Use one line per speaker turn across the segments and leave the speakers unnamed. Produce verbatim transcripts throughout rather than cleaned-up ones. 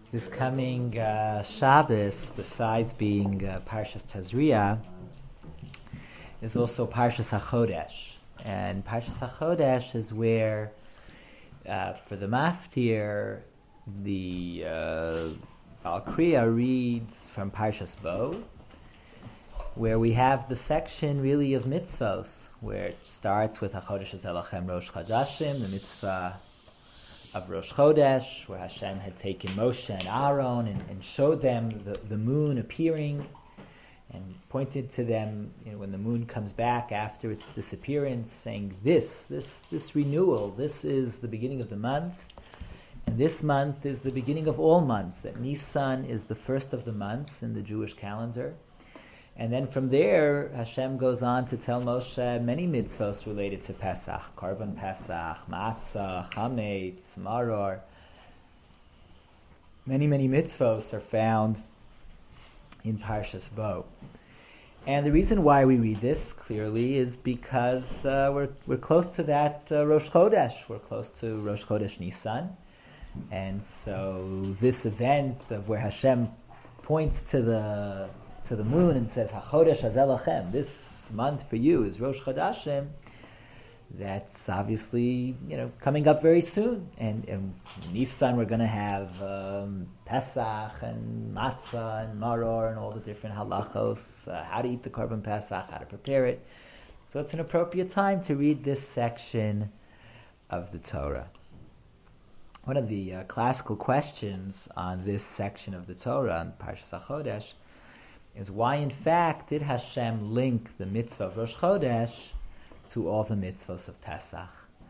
This coming uh, Shabbos, besides being uh, Parshas Tazria, is also Parshas HaChodesh. And Parshas HaChodesh is where, uh, for the Maftir, the uh, Baal Kriya reads from Parshas Bo, where we have the section really of mitzvos, where it starts with HaChodesh Ezelachem Rosh Chodashim, the mitzvah of Rosh Chodesh, where Hashem had taken Moshe and Aaron and, and showed them the, the moon appearing and pointed to them, you know, when the moon comes back after its disappearance, saying this, this, this renewal, this is the beginning of the month, and this month is the beginning of all months, that Nisan is the first of the months in the Jewish calendar. And then from there, Hashem goes on to tell Moshe many mitzvos related to Pesach, Korban Pesach, Matzah, Chametz, Maror. Many, many mitzvos are found in Parshas Bo. And the reason why we read this clearly is because uh, we're we're close to that uh, Rosh Chodesh. We're close to Rosh Chodesh Nisan. And so this event of where Hashem points to the to the moon and says, HaChodesh Hazelachem, this month for you is Rosh Chodashim, that's obviously, you know, coming up very soon. And in Nisan we're going to have um, Pesach and Matzah and Maror and all the different halachos, uh, how to eat the Korban Pesach, how to prepare it. So it's an appropriate time to read this section of the Torah. One of the uh, classical questions on this section of the Torah, on Parshas HaChodesh, is why, in fact, did Hashem link the mitzvah of Rosh Chodesh to all the mitzvahs of Pesach?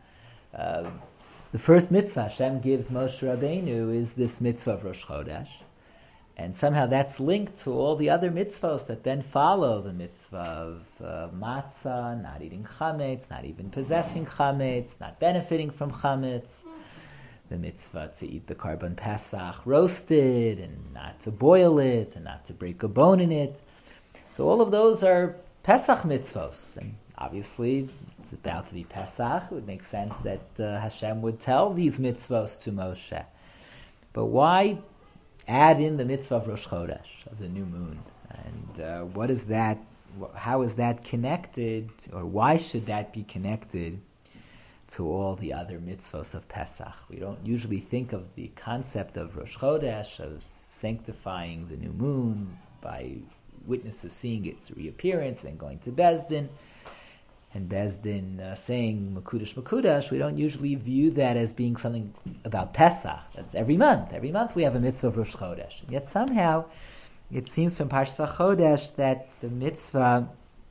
Uh, the first mitzvah Hashem gives Moshe Rabbeinu is this mitzvah of Rosh Chodesh, and somehow that's linked to all the other mitzvahs that then follow the mitzvah of uh, matzah, not eating chametz, not even possessing chametz, not benefiting from chametz, the mitzvah to eat the Korban Pesach roasted and not to boil it and not to break a bone in it. So all of those are Pesach mitzvos. And obviously it's about to be Pesach. It would make sense that uh, Hashem would tell these mitzvos to Moshe. But why add in the mitzvah of Rosh Chodesh, of the new moon? And uh, what is that, how is that connected, or why should that be connected to all the other mitzvos of Pesach? We don't usually think of the concept of Rosh Chodesh, of sanctifying the new moon by witnesses seeing its reappearance and going to Bezdin, and Bezdin uh, saying Makudash Makudash. We don't usually view that as being something about Pesach. That's every month. Every month we have a mitzvah of Rosh Chodesh. And yet somehow it seems from Parshas HaChodesh that the mitzvah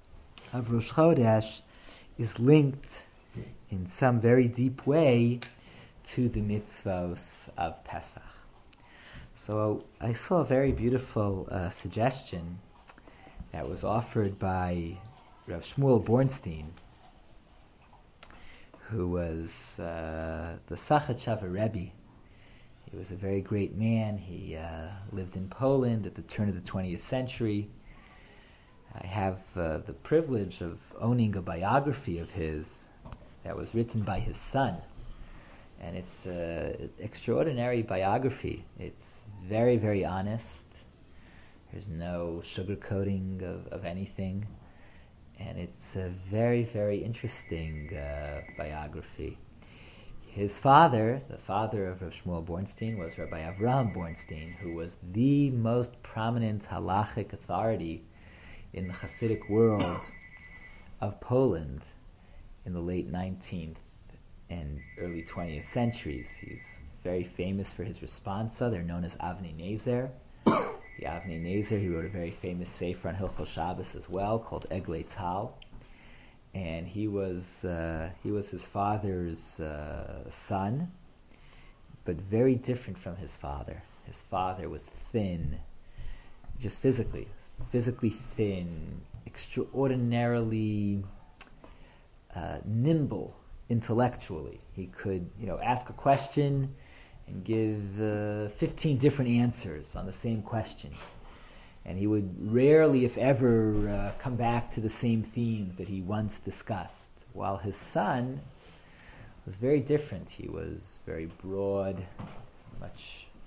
of Rosh Chodesh is linked in some very deep way to the mitzvos of Pesach. So I saw a very beautiful uh, suggestion that was offered by Rav Shmuel Bornstein, who was uh, the Sachat Rebbe. He was a very great man. He uh, lived in Poland at the turn of the twentieth century. I have uh, the privilege of owning a biography of his that was written by his son. And it's an extraordinary biography. It's very, very honest. There's no sugarcoating of, of anything. And it's a very, very interesting uh, biography. His father, the father of Rav Shmuel Bornstein, was Rabbi Avraham Bornstein, who was the most prominent halachic authority in the Hasidic world of Poland in the late nineteenth and early twentieth centuries. He's very famous for his responsa. They're known as Avnei Nezer. The Avnei Nezer, he wrote a very famous sefer on Hilchos Shabbos as well, called Eglei Tal. And he was uh, he was his father's uh, son, but very different from his father. His father was thin, just physically, physically thin, extraordinarily Uh, nimble intellectually. He could, you know, ask a question and give uh, fifteen different answers on the same question. And he would rarely, if ever, uh, come back to the same themes that he once discussed. While his son was very different. He was very broad, much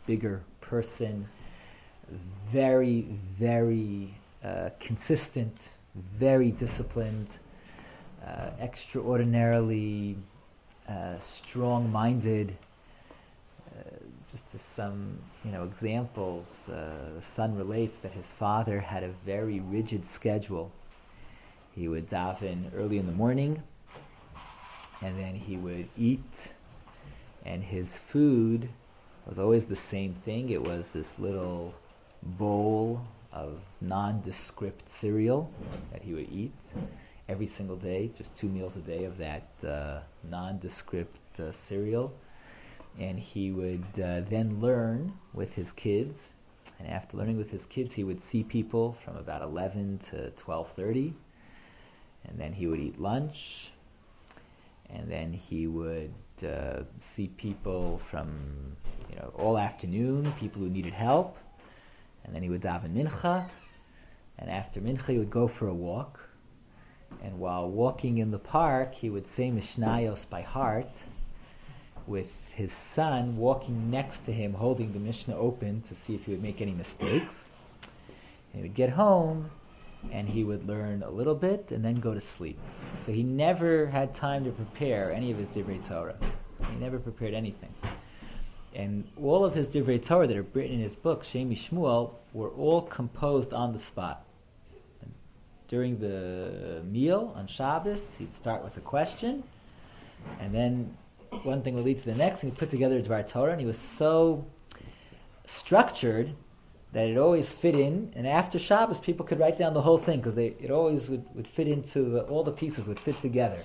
bigger person, very, very uh, consistent, very disciplined, uh, extraordinarily uh, strong-minded. Uh, just as some, you know, examples, uh, the son relates that his father had a very rigid schedule. He would daven early in the morning, and then he would eat, and his food was always the same thing. It was this little bowl of nondescript cereal that he would eat every single day, just two meals a day of that uh, nondescript uh, cereal. And he would uh, then learn with his kids, and after learning with his kids, he would see people from about eleven to twelve thirty, and then he would eat lunch, and then he would uh, see people from, you know, all afternoon, people who needed help, and then he would daven mincha, and after mincha he would go for a walk, and while walking in the park he would say Mishnayos by heart, with his son walking next to him holding the Mishnah open to see if he would make any mistakes. And he would get home and he would learn a little bit and then go to sleep. So he never had time to prepare any of his Divrei Torah. He never prepared anything. And all of his Divrei Torah that are written in his book, Shem Shmuel, were all composed on the spot. And during the meal on Shabbos, he'd start with a question, and then one thing would lead to the next, and he put together a Dvar Torah, and he was so structured that it always fit in, and after Shabbos people could write down the whole thing, because it always would, would fit into, the, all the pieces would fit together.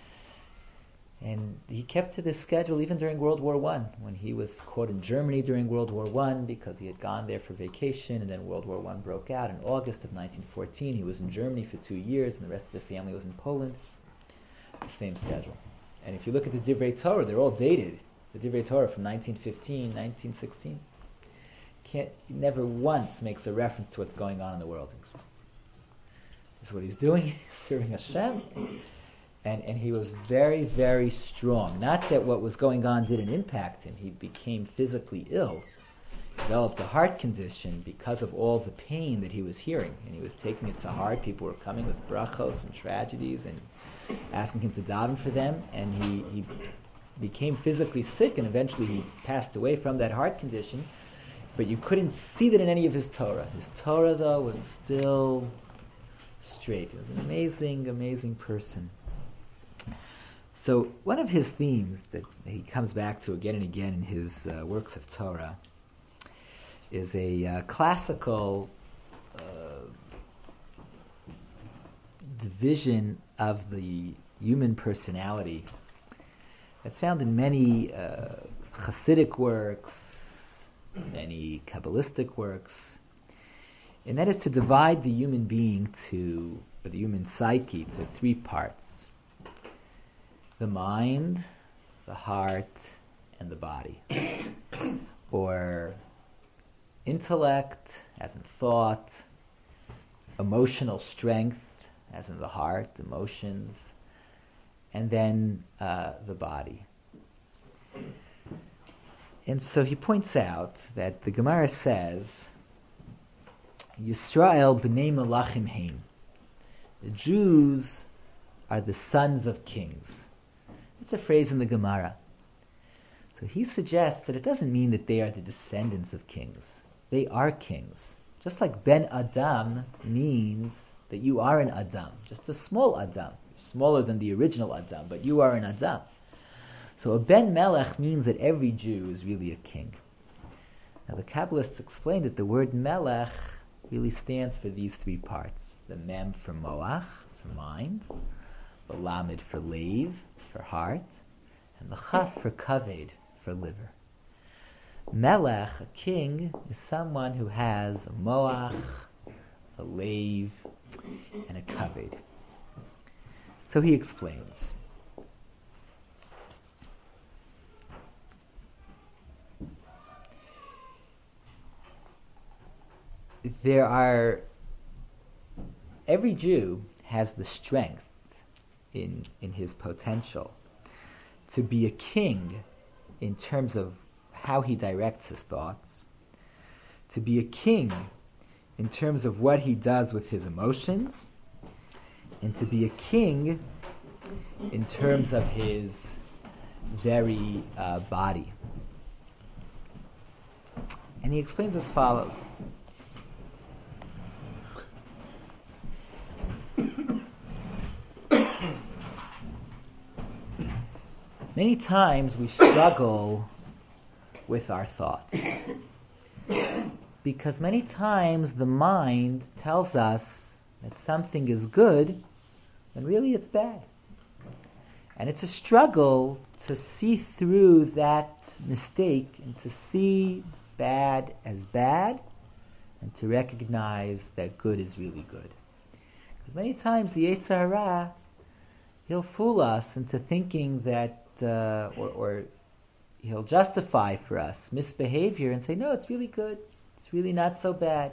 And he kept to this schedule even during World War One, when he was caught in Germany during World War One, because he had gone there for vacation, and then World War One broke out in August of nineteen fourteen. He was in Germany for two years, and the rest of the family was in Poland. The same schedule. And if you look at the Divrei Torah, they're all dated. The Divrei Torah from nineteen fifteen, nineteen sixteen. Can't, he never once makes a reference to what's going on in the world. It's just, this is what he's doing. He's serving Hashem. And, and he was very, very strong. Not that what was going on didn't impact him. He became physically ill. He developed a heart condition because of all the pain that he was hearing. And he was taking it to heart. People were coming with brachos and tragedies and asking him to daven for them, and he, he became physically sick, and eventually he passed away from that heart condition, but you couldn't see that in any of his Torah. His Torah, though, was still straight. He was an amazing, amazing person. So one of his themes that he comes back to again and again in his uh, works of Torah is a uh, classical uh, division of the human personality that's found in many uh, Hasidic works, many Kabbalistic works, and that is to divide the human being to, or the human psyche, to three parts: the mind, the heart, and the body. Or intellect, as in thought, emotional strength, as in the heart, emotions, and then uh, the body. And so he points out that the Gemara says, Yisrael b'nei melachim heim. The Jews are the sons of kings. It's a phrase in the Gemara. So he suggests that it doesn't mean that they are the descendants of kings. They are kings. Just like Ben Adam means that you are an Adam, just a small Adam, smaller than the original Adam, but you are an Adam. So a Ben Melech means that every Jew is really a king. Now the Kabbalists explain that the word Melech really stands for these three parts: the Mem for Moach, for mind, the Lamed for Leiv, for heart, and the Chaf for Kaved, for liver. Melech, a king, is someone who has a Moach, a Leiv, and a Kaved. So he explains. There are, every Jew has the strength in in his potential to be a king in terms of how he directs his thoughts, to be a king in terms of what he does with his emotions, and to be a king in terms of his very uh, body. And he explains as follows. Many times we struggle with our thoughts because many times the mind tells us that something is good when really it's bad. And it's a struggle to see through that mistake and to see bad as bad and to recognize that good is really good. Because many times the Yetzer Hara, he'll fool us into thinking that, uh, or, or he'll justify for us misbehavior and say, no, it's really good. It's really not so bad.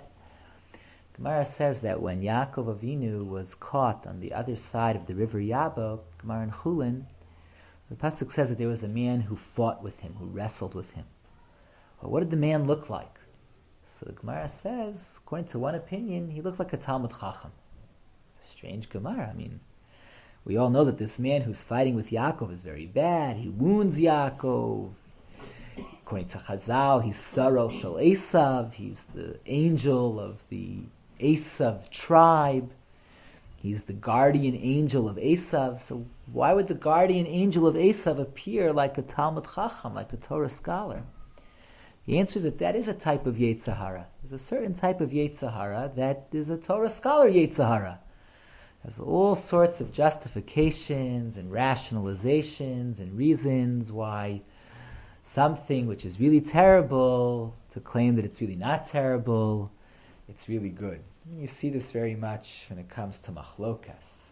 Gemara says that when Yaakov Avinu was caught on the other side of the river Yabok, Gemara in Chulin, the pasuk says that there was a man who fought with him, who wrestled with him. Well, what did the man look like? So the Gemara says, according to one opinion, he looked like a Talmud Chacham. It's a strange Gemara. I mean, we all know that this man who's fighting with Yaakov is very bad. He wounds Yaakov. According to Chazal, he's Saro Shel Esav. He's the angel of the Esav tribe. He's the guardian angel of Esav. So why would the guardian angel of Esav appear like a Talmud Chacham, like a Torah scholar? The answer is that that is a type of Yetzer Hara. There's a certain type of Yetzer Hara that is a Torah scholar Yetzer Hara. Has all sorts of justifications and rationalizations and reasons why something which is really terrible, to claim that it's really not terrible, it's really good. And you see this very much when it comes to machlokas.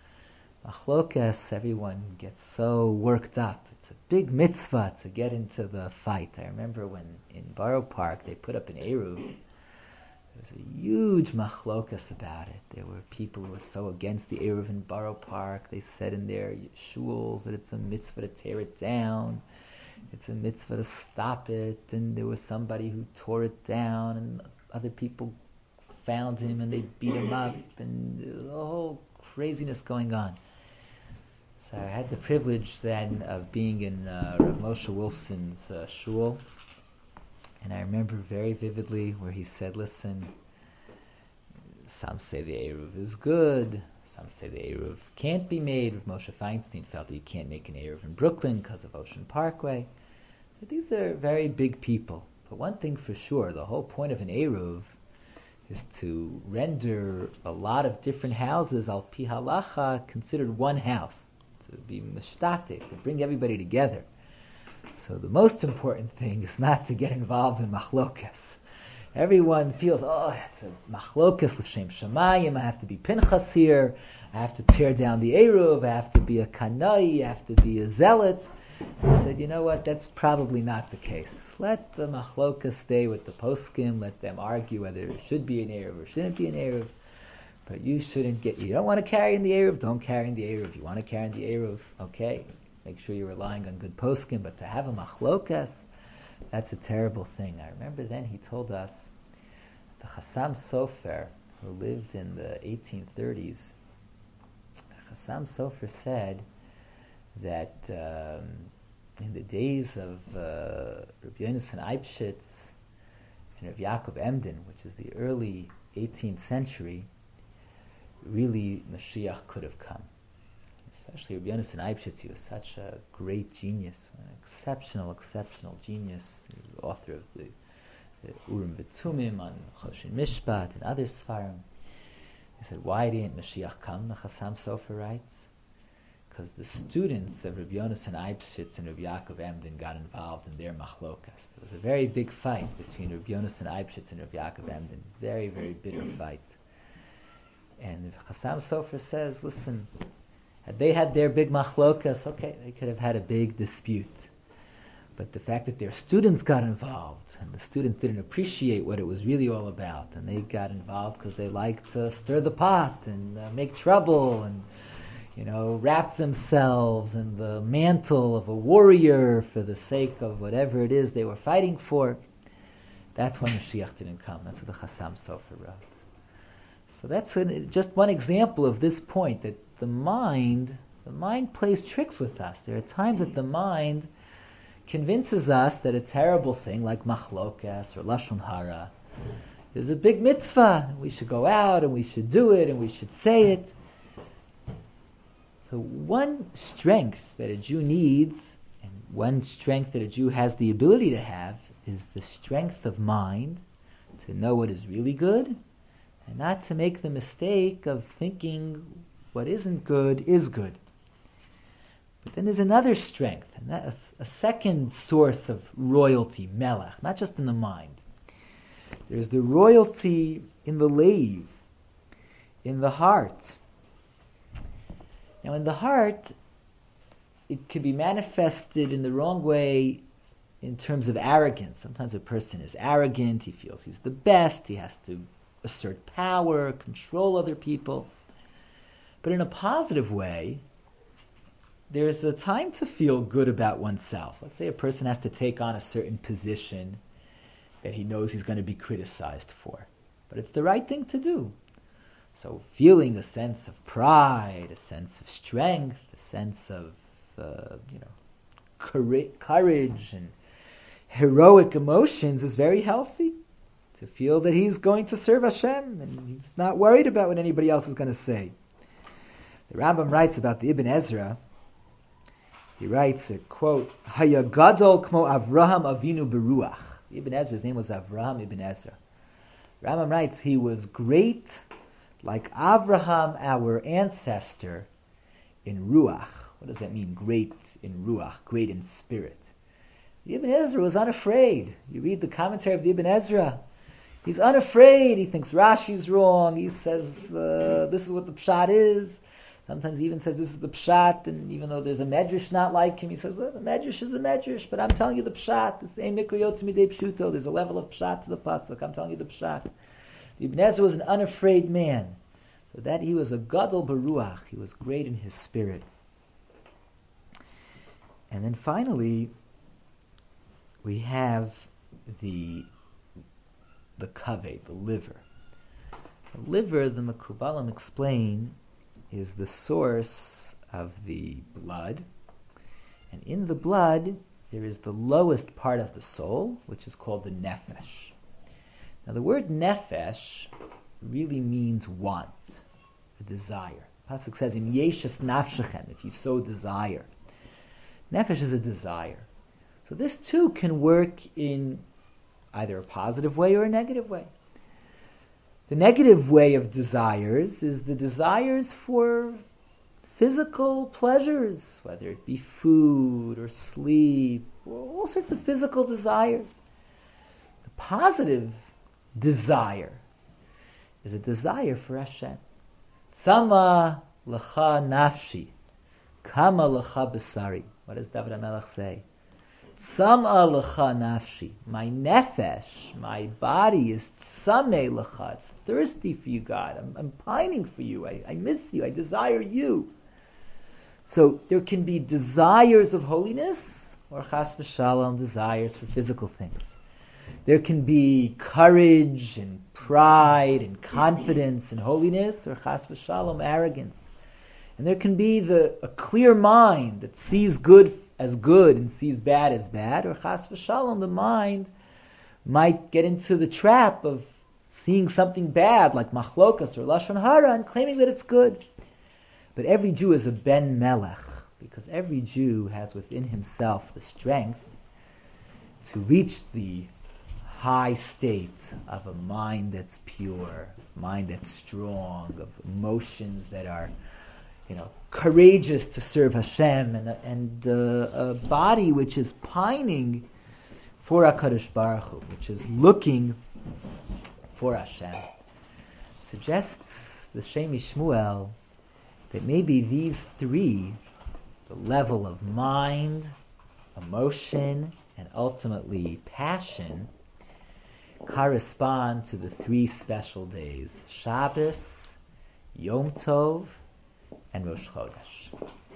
Machlokas, everyone gets so worked up. It's a big mitzvah to get into the fight. I remember when in Borough Park they put up an Eruv. There was a huge machlokas about it. There were people who were so against the Eruv in Borough Park. They said in their shuls that it's a mitzvah to tear it down. It's a mitzvah to stop it. And there was somebody who tore it down, and other people found him and they beat him up, and the whole craziness going on. So I had the privilege then of being in uh, Rav Moshe Wolfson's uh, shul, and I remember very vividly where he said, listen, some say the Eruv is good, some say the Eruv can't be made. Rav Moshe Feinstein felt that you can't make an Eruv in Brooklyn because of Ocean Parkway. So these are very big people. But one thing for sure, the whole point of an Eruv is to render a lot of different houses al pi halacha considered one house, to be mishtatek, to bring everybody together. So the most important thing is not to get involved in machlokas. Everyone feels, oh, it's a machlokas l'shem shamayim, I have to be Pinchas here, I have to tear down the Eruv, I have to be a kanai, I have to be a zealot. I said, you know what, that's probably not the case. Let the machlokas stay with the poskim, let them argue whether it should be an Eruv or shouldn't be an Eruv. But you shouldn't get, you don't want to carry in the Eruv, don't carry in the Eruv. You want to carry in the Eruv, okay, make sure you're relying on good poskim, but to have a machlokas, that's a terrible thing. I remember then he told us, the Chassam Sofer, who lived in the eighteen thirties, Chassam Sofer said that um, in the days of uh, Rabbi Yonasan Eibshitz and Rabbi Yaakov Emden, which is the early eighteenth century, really Mashiach could have come. Especially Rabbi Yonasan Eibshitz, he was such a great genius, an exceptional, exceptional genius, the author of the, the Urim V'Tumim on Choshen Mishpat and other Sfarim. He said, why didn't Mashiach come? The Chassam Sofer writes, because the students of Rabbi Yonasan Eibshitz and Rabbi Yaakov Emden got involved in their machlokas. There was a very big fight between Rabbi Yonasan Eibshitz and Rabbi Yaakov Emden. Very, very bitter fight. And Chassam Sofer says, listen, had they had their big machlokas, okay, they could have had a big dispute. But the fact that their students got involved, and the students didn't appreciate what it was really all about, and they got involved because they liked to stir the pot and uh, make trouble, and you know, wrap themselves in the mantle of a warrior for the sake of whatever it is they were fighting for, that's when Mashiach didn't come. That's what the Chassam Sofer wrote. So that's an, just one example of this point, that the mind, the mind plays tricks with us. There are times that the mind convinces us that a terrible thing like machlokas or lashon hara is a big mitzvah. We should go out and we should do it and we should say it. So one strength that a Jew needs, and one strength that a Jew has the ability to have, is the strength of mind to know what is really good and not to make the mistake of thinking what isn't good is good. But then there's another strength, and that, a, a second source of royalty, melech, not just in the mind. There's the royalty in the leiv, in the heart. Now in the heart, it can be manifested in the wrong way in terms of arrogance. Sometimes a person is arrogant, he feels he's the best, he has to assert power, control other people. But in a positive way, there's a time to feel good about oneself. Let's say a person has to take on a certain position that he knows he's going to be criticized for. But it's the right thing to do. So feeling a sense of pride, a sense of strength, a sense of uh, you know, courage and heroic emotions is very healthy. To feel that he's going to serve Hashem and he's not worried about what anybody else is going to say. The Rambam writes about the Ibn Ezra. He writes a quote, Haya gadol kmo Avraham Avinu beruach. Ibn Ezra's name was Avraham Ibn Ezra. Rambam writes he was great like Avraham, our ancestor, in ruach. What does that mean, great in ruach, great in spirit? The Ibn Ezra was unafraid. You read the commentary of the Ibn Ezra. He's unafraid. He thinks Rashi's wrong. He says uh, this is what the pshat is. Sometimes he even says this is the pshat, and even though there's a medrash not like him, he says well, the medrash is a medrash, but I'm telling you the pshat. This ain't mikra yotz midei pshuto. There's a level of pshat to the pasuk. I'm telling you the pshat. The Ibn Ezra was an unafraid man, so that he was a gadol beruach. He was great in his spirit. And then finally, we have the the kaveh, the liver. The liver, the Mekubalim explain, is the source of the blood. And in the blood, there is the lowest part of the soul, which is called the nefesh. Now the word nefesh really means want, a desire. Pasuk says, "Im yeshas nafshechem," if you so desire. Nefesh is a desire. So this too can work in either a positive way or a negative way. The negative way of desires is the desires for physical pleasures, whether it be food or sleep, or all sorts of physical desires. The positive desire is a desire for Hashem. Tzama lecha nafshi, kama lecha besari. What does David HaMelech say? Tzama lecha nafshi. My nefesh, my body is tzame lecha. It's thirsty for you, God. I'm, I'm pining for you. I, I miss you. I desire you. So there can be desires of holiness, or chas v'shalom, desires for physical things. There can be courage and pride and confidence and holiness, or chas v'shalom, arrogance. And there can be the a clear mind that sees good as good and sees bad as bad, or chas v'shalom, the mind might get into the trap of seeing something bad like machlokas or lashon hara and claiming that it's good. But every Jew is a ben melech, because every Jew has within himself the strength to reach the high state of a mind that's pure, mind that's strong, of emotions that are, you know, courageous to serve Hashem, and, and uh, a body which is pining for HaKadosh Baruch Hu, which is looking for Hashem. Suggests the Shem Shmuel that maybe these three, the level of mind, emotion, and ultimately passion, correspond to the three special days, Shabbos, Yom Tov, and Rosh Chodesh.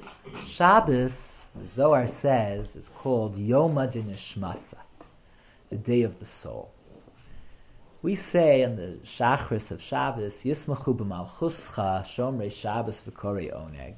Shabbos, the Zohar says, is called Yoma Dinishmasa, the day of the soul. We say in the Shachris of Shabbos, Yismachu b'malchuscha shomrei Shabbos v'korei oneg.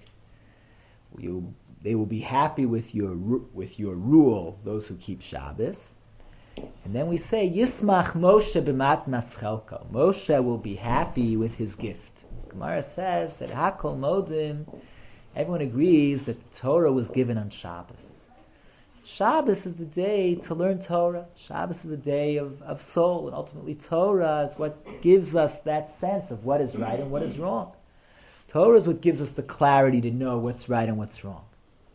You, they will be happy with your with your rule, those who keep Shabbos. And then we say, Yismach Moshe b'matnas chelko. Moshe will be happy with his gift. Gemara says that Hakol Modim, everyone agrees that the Torah was given on Shabbos. Shabbos is the day to learn Torah. Shabbos is the day of, of soul, and ultimately Torah is what gives us that sense of what is right and what is wrong. Torah is what gives us the clarity to know what's right and what's wrong.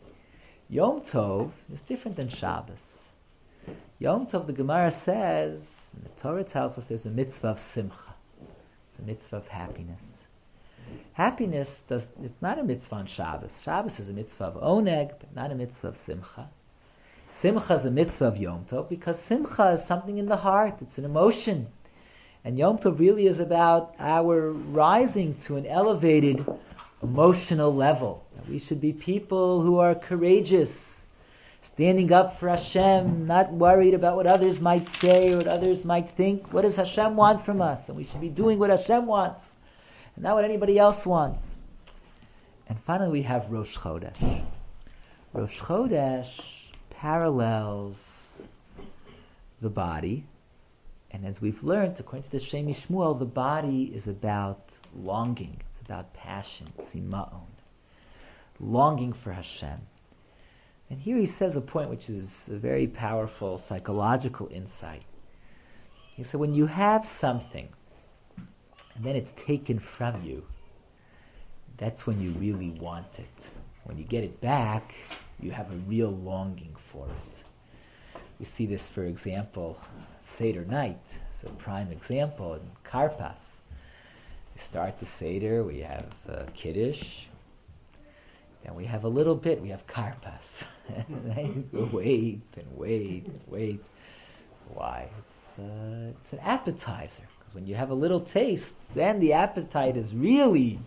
Yom Tov is different than Shabbos. Yom Tov, the Gemara says, and the Torah tells us there's a mitzvah of simcha. It's a mitzvah of happiness. Happiness does, is not a mitzvah on Shabbos. Shabbos is a mitzvah of oneg, but not a mitzvah of simcha. Simcha is a mitzvah of Yom Tov because simcha is something in the heart. It's an emotion. And Yom Tov really is about our rising to an elevated emotional level. We should be people who are courageous, standing up for Hashem, not worried about what others might say or what others might think. What does Hashem want from us? And we should be doing what Hashem wants, and not what anybody else wants. And finally we have Rosh Chodesh. Rosh Chodesh parallels the body, and as we've learned, according to the Shem Shmuel, the body is about longing, it's about passion, tzima'on, longing for Hashem. And here he says a point which is a very powerful psychological insight. He said, when you have something and then it's taken from you, that's when you really want it. When you get it back, you have a real longing for it. We see this, for example, Seder night. It's a prime example in Karpas. We start the Seder, we have uh, Kiddush, and we have a little bit, we have Karpas. And then you wait and wait and wait. Why? It's, uh, it's an appetizer. Because when you have a little taste, then the appetite is really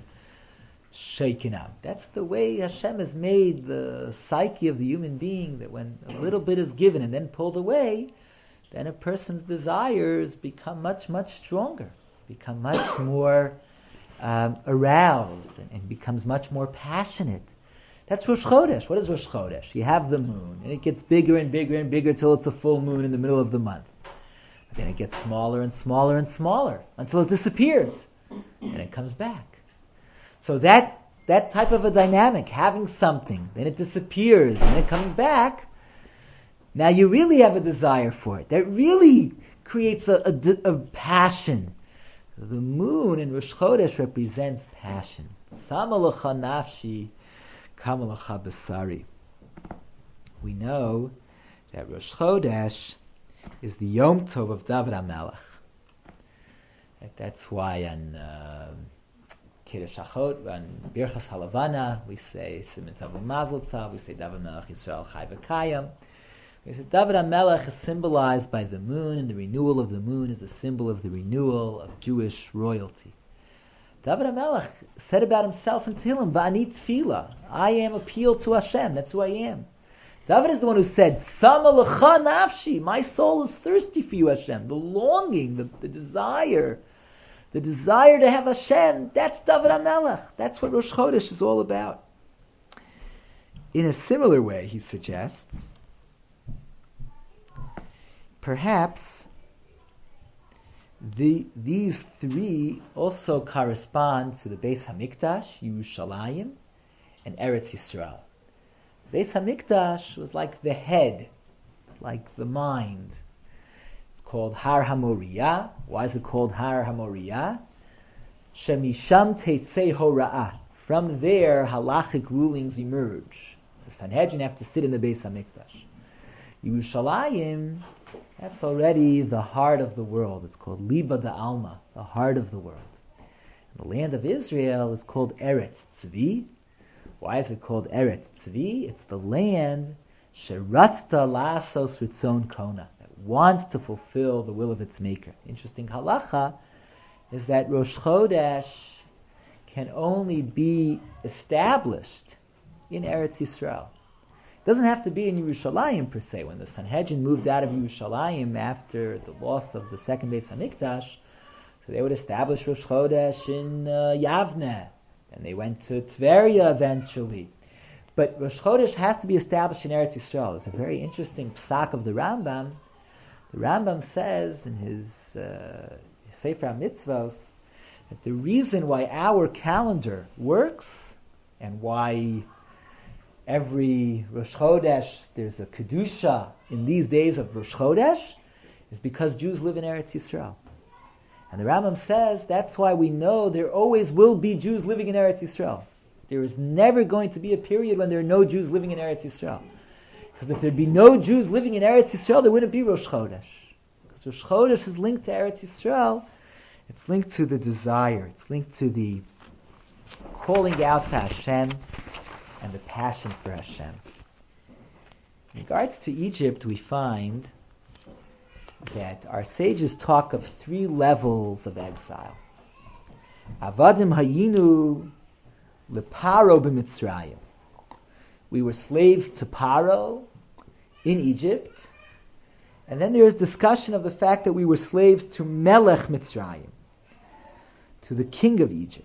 shaken out. That's the way Hashem has made the psyche of the human being, that when a little bit is given and then pulled away, then a person's desires become much, much stronger, become much more um, aroused, and, and becomes much more passionate. That's Rosh Chodesh. What is Rosh Chodesh? You have the moon, and it gets bigger and bigger and bigger till it's a full moon in the middle of the month. But then it gets smaller and smaller and smaller until it disappears, and it comes back. So that that type of a dynamic, having something, then it disappears, and then coming back, now you really have a desire for it. That really creates a, a, a passion. The moon in Rosh Chodesh represents passion. Samalacha nafshi, kamalacha basari. We know that Rosh Chodesh is the Yom Tov of David HaMelech. That's why on Uh, Kiddush Achot, on Birchas Halavana, we say Siman Tov Mazel Tov, we say David HaMelech Yisrael Chai V'Kayim. We say David HaMelech is symbolized by the moon, and the renewal of the moon is a symbol of the renewal of Jewish royalty. David HaMelech said about himself in Tehillim, V'ani Tefillah, I am appeal to Hashem, that's who I am. David is the one who said, Sama L'cha Nafshi, my soul is thirsty for you, Hashem. The longing, the, the desire, The desire to have Hashem, that's David HaMelech. That's what Rosh Chodesh is all about. In a similar way, he suggests, perhaps the, these three also correspond to the Beis HaMikdash, Yerushalayim, and Eretz Yisrael. Beis HaMikdash was like the head, like the mind. Called Har HaMoriyah. Why is it called Har HaMoriyah? Shemisham Teitzei Hora'ah. From there, halachic rulings emerge. The Sanhedrin have to sit in the Beis HaMikdash. Yerushalayim, that's already the heart of the world. It's called Liba Da'alma, the heart of the world. And the land of Israel is called Eretz Tzvi. Why is it called Eretz Tzvi? It's the land Sheratzta Lasos Ritzon Kona, wants to fulfill the will of its maker. Interesting halacha is that Rosh Chodesh can only be established in Eretz Yisrael. It doesn't have to be in Yerushalayim per se. When the Sanhedrin moved out of Yerushalayim after the loss of the second Beis Hamikdash, so they would establish Rosh Chodesh in uh, Yavne, and they went to Tveria eventually. But Rosh Chodesh has to be established in Eretz Yisrael. It's a very interesting psak of the Rambam. The Rambam says in his uh, Sefer HaMitzvos that the reason why our calendar works and why every Rosh Chodesh there's a Kedusha in these days of Rosh Chodesh is because Jews live in Eretz Yisrael. And the Rambam says that's why we know there always will be Jews living in Eretz Yisrael. There is never going to be a period when there are no Jews living in Eretz Yisrael. Because if there'd be no Jews living in Eretz Yisrael, there wouldn't be Rosh Chodesh. Because Rosh Chodesh is linked to Eretz Yisrael. It's linked to the desire. It's linked to the calling out to Hashem and the passion for Hashem. In regards to Egypt, we find that our sages talk of three levels of exile. Avadim hayinu leparo b'Mitzrayim. We were slaves to Paro in Egypt. And then there is discussion of the fact that we were slaves to Melech Mitzrayim, to the king of Egypt.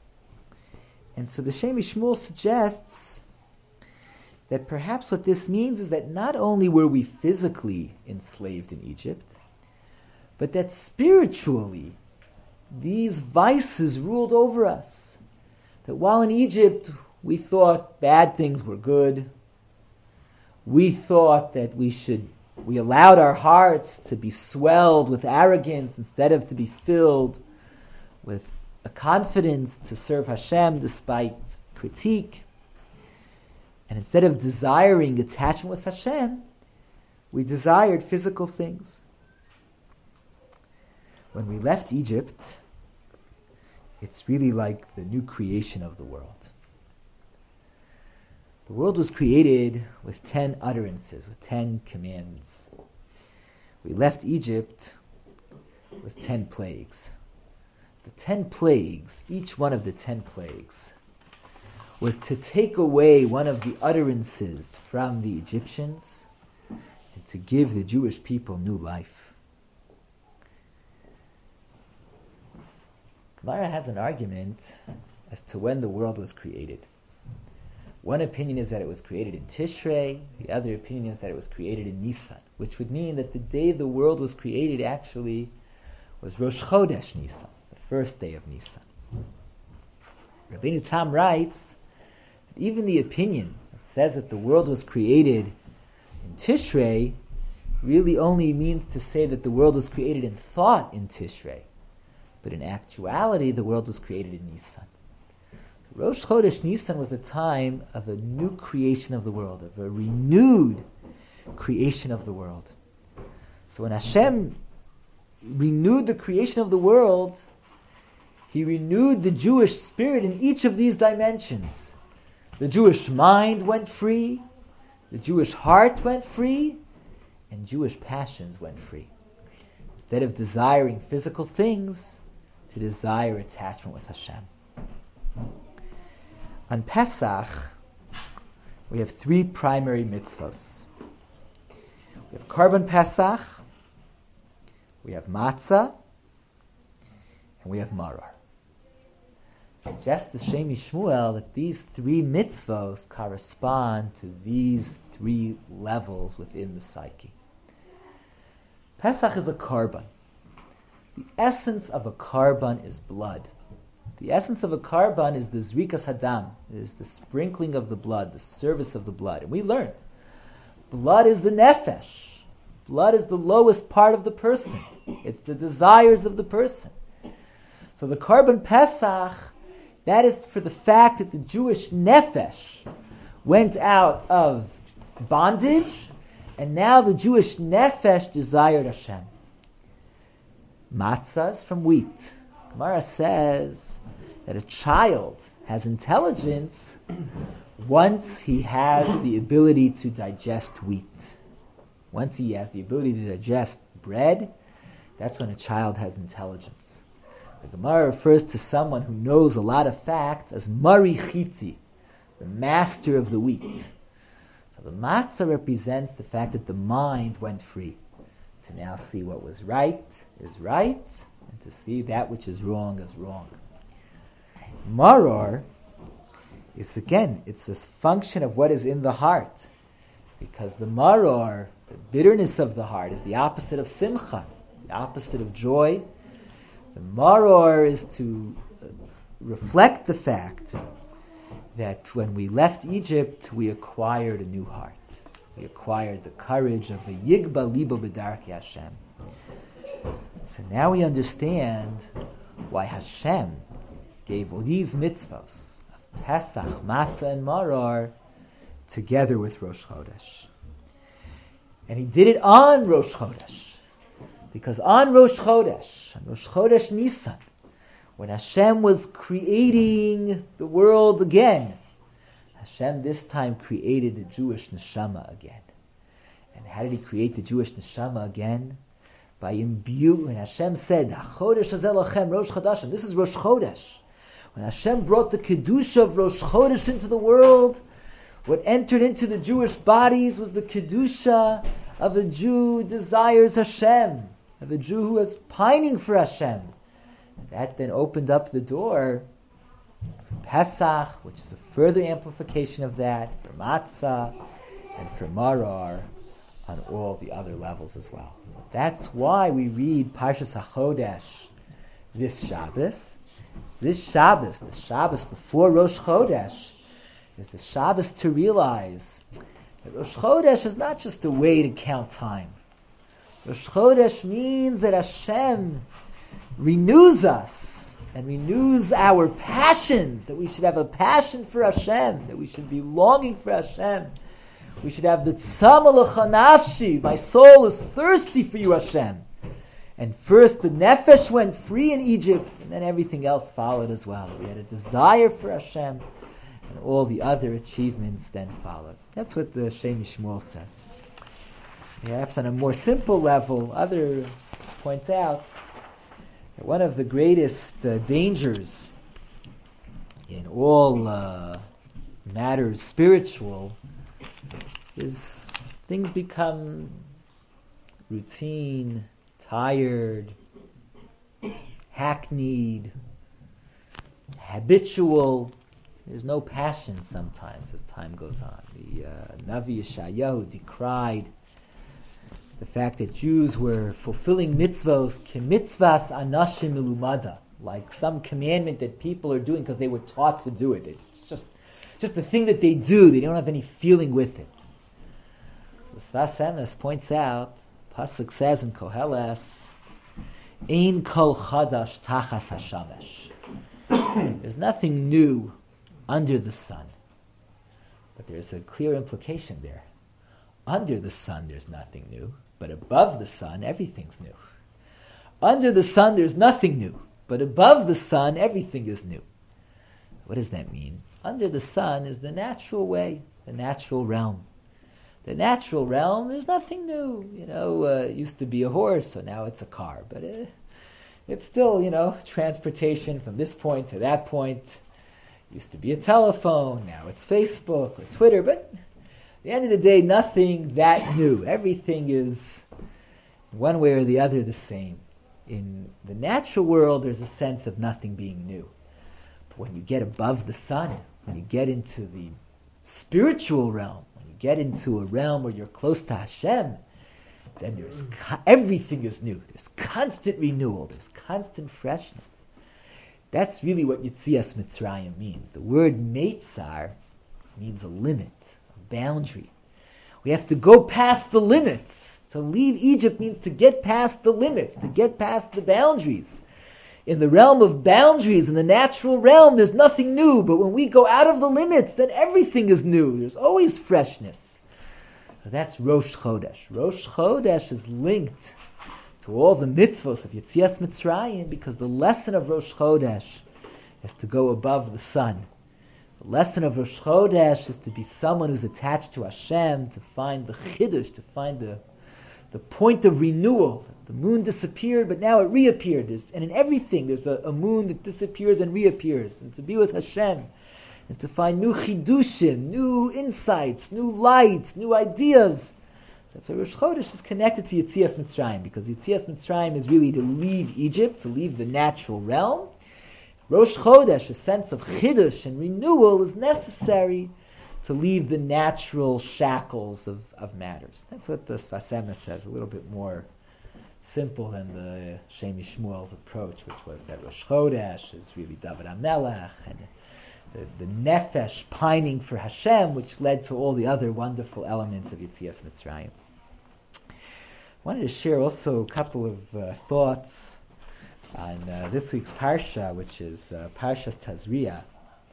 And so the Shem Shmuel suggests that perhaps what this means is that not only were we physically enslaved in Egypt, but that spiritually these vices ruled over us. That while in Egypt we thought bad things were good, we thought that we should, we allowed our hearts to be swelled with arrogance instead of to be filled with a confidence to serve Hashem despite critique. And instead of desiring attachment with Hashem, we desired physical things. When we left Egypt, it's really like the new creation of the world. The world was created with ten utterances, with ten commands. We left Egypt with ten plagues. The ten plagues, each one of the ten plagues, was to take away one of the utterances from the Egyptians and to give the Jewish people new life. Gemara has an argument as to when the world was created. One opinion is that it was created in Tishrei, the other opinion is that it was created in Nisan, which would mean that the day the world was created actually was Rosh Chodesh Nisan, the first day of Nisan. Rabbeinu Tam writes that even the opinion that says that the world was created in Tishrei really only means to say that the world was created in thought in Tishrei, but in actuality the world was created in Nisan. Rosh Chodesh Nisan was a time of a new creation of the world, of a renewed creation of the world. So when Hashem renewed the creation of the world, He renewed the Jewish spirit in each of these dimensions. The Jewish mind went free, the Jewish heart went free, and Jewish passions went free. Instead of desiring physical things, to desire attachment with Hashem. On Pesach, we have three primary mitzvahs. We have Korban Pesach, we have Matzah, and we have Maror. It suggests the Shem Shmuel that these three mitzvahs correspond to these three levels within the psyche. Pesach is a korban. The essence of a korban is blood. The essence of a korban is the zrikas hadam, is the sprinkling of the blood, the service of the blood. And we learned, blood is the nefesh. Blood is the lowest part of the person. It's the desires of the person. So the korban Pesach, that is for the fact that the Jewish nefesh went out of bondage, and now the Jewish nefesh desired Hashem. Matzah is from wheat. Gemara says that a child has intelligence once he has the ability to digest wheat. Once he has the ability to digest bread, that's when a child has intelligence. The Gemara refers to someone who knows a lot of facts as Mari Chitzi, the master of the wheat. So the matzah represents the fact that the mind went free to now see what was right is right, and to see that which is wrong is wrong. Maror is, again, it's this function of what is in the heart. Because the maror, the bitterness of the heart, is the opposite of simcha, the opposite of joy. The maror is to reflect the fact that when we left Egypt, we acquired a new heart. We acquired the courage of the Yigba Libo B'Darkei Hashem. So now we understand why Hashem gave all these mitzvahs of Pesach, Matzah, and Maror together with Rosh Chodesh. And He did it on Rosh Chodesh. Because on Rosh Chodesh, on Rosh Chodesh Nisan, when Hashem was creating the world again, Hashem this time created the Jewish neshama again. And how did He create the Jewish neshama again? By imbuing, when Hashem said, "Chodesh hazeh lachem Rosh Chodashim," this is Rosh Chodesh. When Hashem brought the kedusha of Rosh Chodesh into the world, what entered into the Jewish bodies was the kedusha of a Jew who desires Hashem, of a Jew who is pining for Hashem. And that then opened up the door for Pesach, which is a further amplification of that, for Matzah, and for Maror, on all the other levels as well. So that's why we read Parshas HaChodesh this Shabbos. This Shabbos, the Shabbos before Rosh Chodesh, is the Shabbos to realize that Rosh Chodesh is not just a way to count time. Rosh Chodesh means that Hashem renews us and renews our passions, that we should have a passion for Hashem, that we should be longing for Hashem. We should have the tzama lecha nafshi, my soul is thirsty for you, Hashem. And first the nefesh went free in Egypt, and then everything else followed as well. We had a desire for Hashem, and all the other achievements then followed. That's what the Shem Yishmuel says. Perhaps on a more simple level, other points out that one of the greatest uh, dangers in all uh, matters spiritual is things become routine, tired, hackneyed, habitual. There's no passion sometimes as time goes on. The uh, Navi Yeshayahu decried the fact that Jews were fulfilling mitzvos, kemitzvas anashim milumada, like some commandment that people are doing because they were taught to do it. It's just, just the thing that they do. They don't have any feeling with it. So the Sfas Emes points out, Pasuk says in Koheles, Ein kol chadash tachas hashamesh. There's nothing new under the sun. But there's a clear implication there. Under the sun there's nothing new, but above the sun everything's new. Under the sun there's nothing new, but above the sun everything is new. What does that mean? Under the sun is the natural way, the natural realm. The natural realm, there's nothing new. You know, uh, it used to be a horse, so now it's a car. But it, it's still, you know, transportation from this point to that point. It used to be a telephone, now it's Facebook or Twitter. But at the end of the day, nothing that new. Everything is, one way or the other, the same. In the natural world, there's a sense of nothing being new. But when you get above the sun, when you get into the spiritual realm, get into a realm where you're close to Hashem, then there's co- everything is new. There's constant renewal. There's constant freshness. That's really what Yetzias Mitzrayim means. The word Meitzar means a limit, a boundary. We have to go past the limits. To leave Egypt means to get past the limits, to get past the boundaries. In the realm of boundaries, in the natural realm, there's nothing new. But when we go out of the limits, then everything is new. There's always freshness. So that's Rosh Chodesh. Rosh Chodesh is linked to all the mitzvos of Yetzias Mitzrayim because the lesson of Rosh Chodesh is to go above the sun. The lesson of Rosh Chodesh is to be someone who's attached to Hashem, to find the chiddush, to find the the point of renewal. The moon disappeared, but now it reappeared. There's, and in everything, there's a, a moon that disappears and reappears. And to be with Hashem, and to find new chidushim, new insights, new lights, new ideas. That's why Rosh Chodesh is connected to Yetzias Mitzrayim, because Yetzias Mitzrayim is really to leave Egypt, to leave the natural realm. Rosh Chodesh, a sense of chidush and renewal, is necessary to leave the natural shackles of, of matters. That's what the Sfas Emes says, a little bit more simple than the Shem Shmuel's approach, which was that Rosh Chodesh is really David HaMelech, and the, the nefesh pining for Hashem, which led to all the other wonderful elements of Yetzias Mitzrayim. I wanted to share also a couple of uh, thoughts on uh, this week's Parsha, which is uh, Parshas Tazria.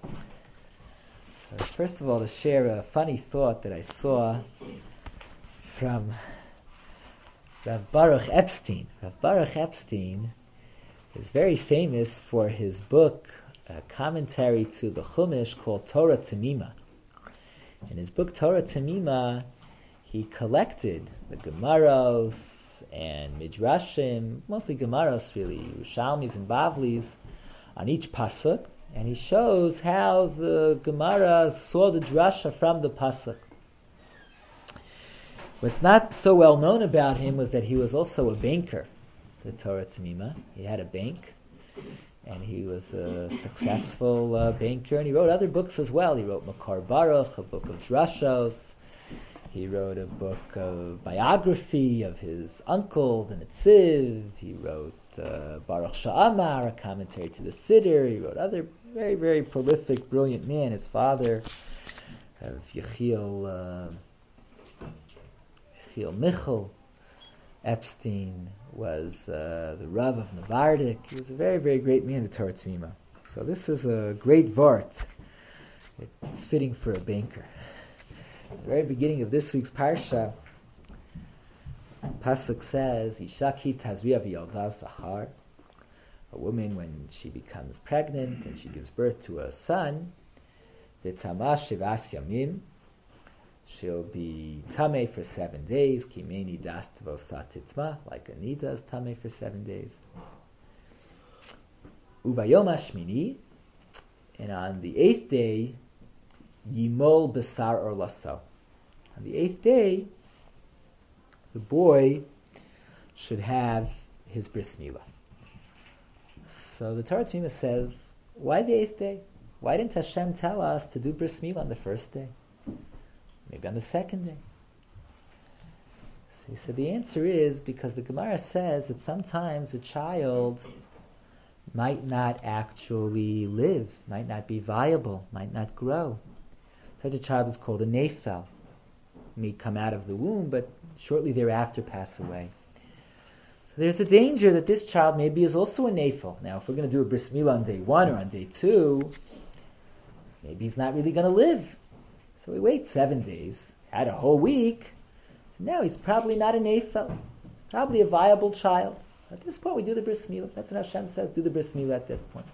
So first of all, to share a funny thought that I saw from Rav Baruch Epstein. Rav Baruch Epstein is very famous for his book, a commentary to the Chumash called Torah Temima. In his book Torah Temima, he collected the Gemaros and Midrashim, mostly Gemaros really, Yerushalmis and Bavlis, on each pasuk, and he shows how the Gemara saw the drasha from the pasuk. What's not so well known about him was that he was also a banker, the Torah Temima. He had a bank, and he was a successful uh, banker, and he wrote other books as well. He wrote Makar Baruch, a book of drashos. He wrote a book of biography of his uncle, the Netziv. He wrote uh, Baruch Sha'amar, a commentary to the Siddur. He wrote other very, very prolific, brilliant man. His father, uh, Yechiel, uh, Yechiel Michal Epstein, was uh, the Rav of Navardik. He was a very, very great man, the Torah Temima. So this is a great vart. It's fitting for a banker. At the very beginning of this week's Parsha, Pasuk says, Ishaki Tazria v'yalda Zachar. A woman, when she becomes pregnant and she gives birth to a son, v'tama shivas yamim, she'll be tameh for seven days, kimeni das tvosa titma, like a nida is tameh for seven days. Uvayom hashmini, and on the eighth day, yimol besar or lasso. On the eighth day, the boy should have his bris milah. So the Torah Temima says, why the eighth day? Why didn't Hashem tell us to do bris milah on the first day? Maybe on the second day. So he said the answer is because the Gemara says that sometimes a child might not actually live, might not be viable, might not grow. Such a child is called a nefel. May come out of the womb, but shortly thereafter pass away. So there's a danger that this child maybe is also a nefel. Now, if we're going to do a bris milah on day one or on day two, maybe he's not really going to live. So we wait seven days, had a whole week. So now he's probably not a nefel, probably a viable child. At this point, we do the bris milah. That's what Hashem says, do the bris milah at that point.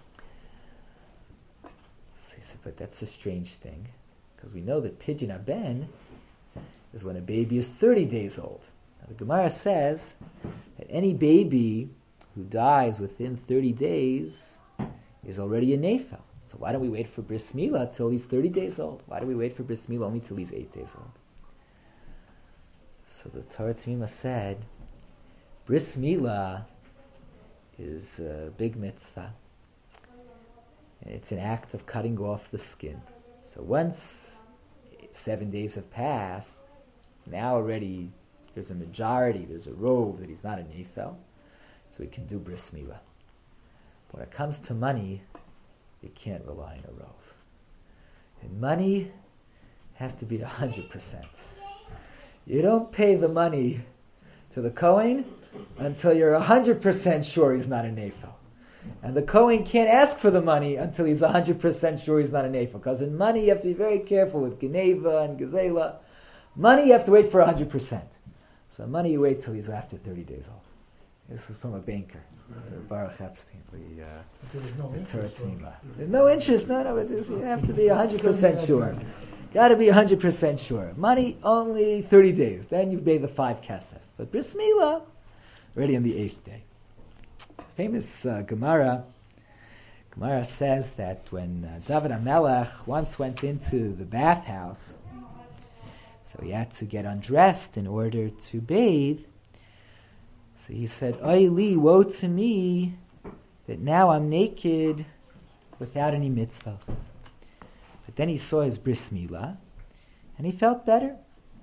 So he said, but that's a strange thing, because we know that pidyon haben is when a baby is thirty days old. Now, the Gemara says that any baby who dies within thirty days is already a nefel. So why don't we wait for bris milah till he's thirty days old? Why do we wait for bris milah only till he's eight days old? So the Torah Temima said, bris milah is a big mitzvah. It's an act of cutting off the skin. So once seven days have passed, now already there's a majority, there's a rove that he's not a nefel, so he can do bris milah. But when it comes to money, you can't rely on a rove. And money has to be one hundred percent. You don't pay the money to the Kohen until you're one hundred percent sure he's not a nefel. And the Kohen can't ask for the money until he's one hundred percent sure he's not a nefel. Because in money you have to be very careful with geneva and gezela. Money you have to wait for one hundred percent. So money you wait till he's after thirty days old. This was from a banker, Baruch Epstein. We, uh,
There's no interest.
There's no interest. No, no. It is, you have to be one hundred percent sure. Got to be one hundred percent sure. Money only thirty days. Then you pay the five kesef. But bris milah, already on the eighth day. Famous uh, Gemara. Gemara says that when uh, David HaMelech once went into the bathhouse, so he had to get undressed in order to bathe. So he said, "Oy li, woe to me, that now I'm naked without any mitzvahs." But then he saw his bris milah, and he felt better.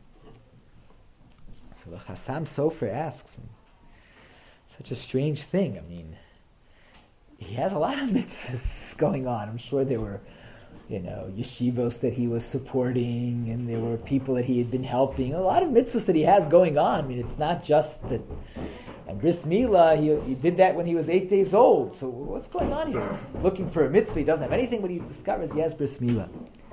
So the Chassam Sofer asks him, such a strange thing. I mean, he has a lot of mitzvahs going on. I'm sure there were, you know, yeshivos that he was supporting, and there were people that he had been helping. A lot of mitzvahs that he has going on. I mean, it's not just that. And bris milah, he, he did that when he was eight days old. So what's going on here? He's looking for a mitzvah. He doesn't have anything, but he discovers he has bris milah.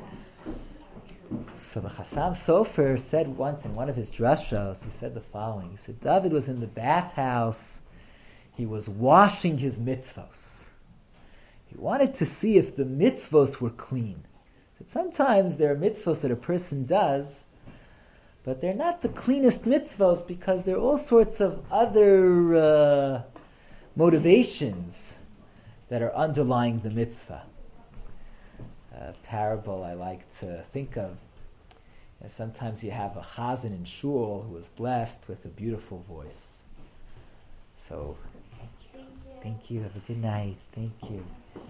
So the Chassam Sofer said once in one of his drashos, he said the following. He said, David was in the bathhouse. He was washing his mitzvos. He wanted to see if the mitzvos were clean. That sometimes there are mitzvos that a person does, but they're not the cleanest mitzvos because there are all sorts of other uh, motivations that are underlying the mitzvah. A parable I like to think of. You know, sometimes you have a chazan in shul who is blessed with a beautiful voice. So, thank you. Thank you. Have a good night. Thank you.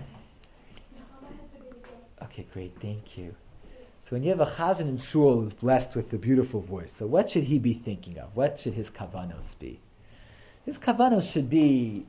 Okay, great. Thank you. So when you have a chazan in shul who's blessed with a beautiful voice, so what should he be thinking of? What should his kavanos be? His kavanos should be,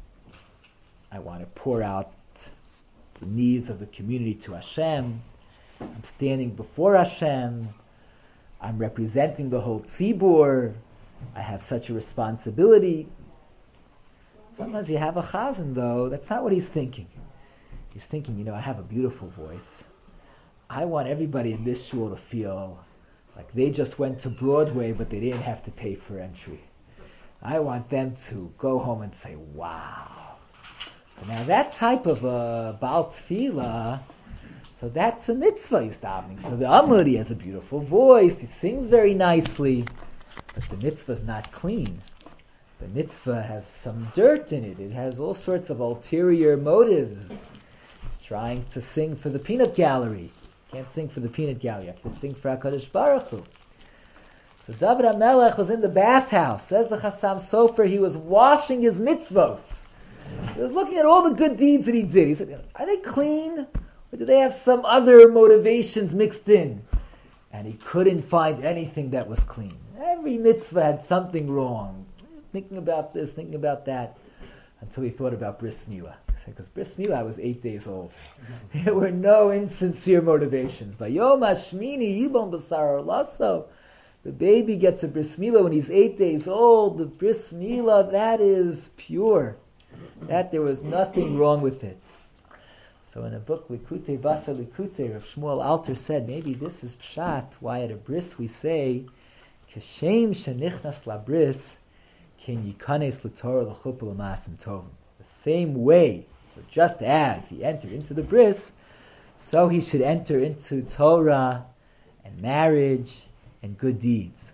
I want to pour out the needs of the community to Hashem. I'm standing before Hashem. I'm representing the whole tzibur. I have such a responsibility. Sometimes you have a chazan, though. That's not what he's thinking. He's thinking, you know, I have a beautiful voice. I want everybody in this shul to feel like they just went to Broadway, but they didn't have to pay for entry. I want them to go home and say, wow. So now that type of a Baal Tefillah, so that's a mitzvah he's davening. For the Amud, he has a beautiful voice, he sings very nicely, but the mitzvah is not clean. The mitzvah has some dirt in it. It has all sorts of ulterior motives. He's trying to sing for the peanut gallery. Can't sing for the peanut gallery. You have to sing for HaKadosh Baruch Hu. So David HaMelech was in the bathhouse. Says the Chassam Sofer, he was washing his mitzvos. He was looking at all the good deeds that he did. He said, are they clean? Or do they have some other motivations mixed in? And he couldn't find anything that was clean. Every mitzvah had something wrong. Thinking about this, thinking about that, until he thought about bris milah. Because bris milah, I was eight days old. There were no insincere motivations. Vayom hashmini yibon b'sar lasso. The baby gets a bris milah when he's eight days old. The bris milah, that is pure. That there was nothing wrong with it. So in a book, Likutei Basar Likutei, Rav Shmuel Alter said, maybe this is pshat, why at a bris we say, Keshem shenichnas labris, ken yikanes l'torah l'chuppah l'masim tovim. The same way, or just as he entered into the bris, so he should enter into Torah and marriage and good deeds.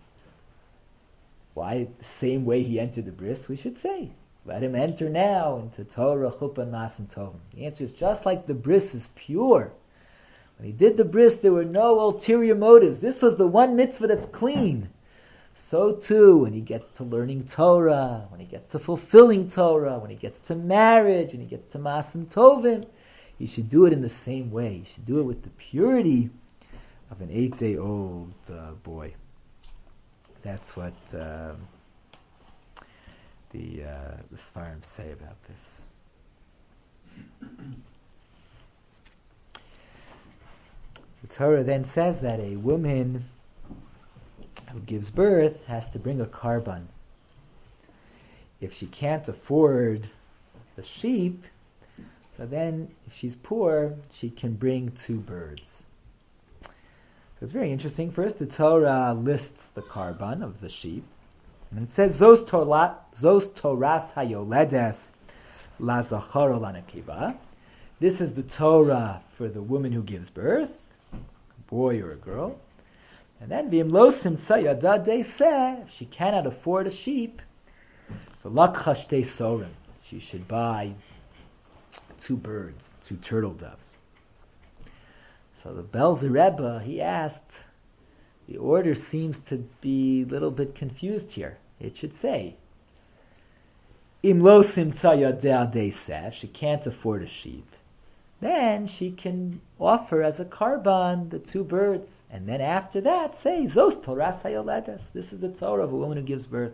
Why the same way he entered the bris? We should say, let him enter now into Torah, chuppah, and masim tovim. The answer is just like the bris is pure. When he did the bris, there were no ulterior motives. This was the one mitzvah that's clean. So too, when he gets to learning Torah, when he gets to fulfilling Torah, when he gets to marriage, when he gets to masim tovim, he should do it in the same way. He should do it with the purity of an eight-day-old uh, boy. That's what uh, the uh, the Sfarim say about this. The Torah then says that a woman who gives birth has to bring a karban. If she can't afford the sheep, so then if she's poor, she can bring two birds. So it's very interesting. First, the Torah lists the karban of the sheep. And it says, Zos Torah, Zos Toras Hayoledes La Zachar Lanakiva. This is the Torah for the woman who gives birth, a boy or a girl. And then V'im Lo Simtza Yada Deiseh, if she cannot afford a sheep, V'lakcha Shtei Sorim, she should buy two birds, two turtle doves. So the Belzer Rebbe, he asked, the order seems to be a little bit confused here. It should say, Im lo simtza yadeh deiseh, she can't afford a sheep, then she can offer as a karban the two birds, and then after that say, Zos Toras Hayoledes, this is the Torah of a woman who gives birth.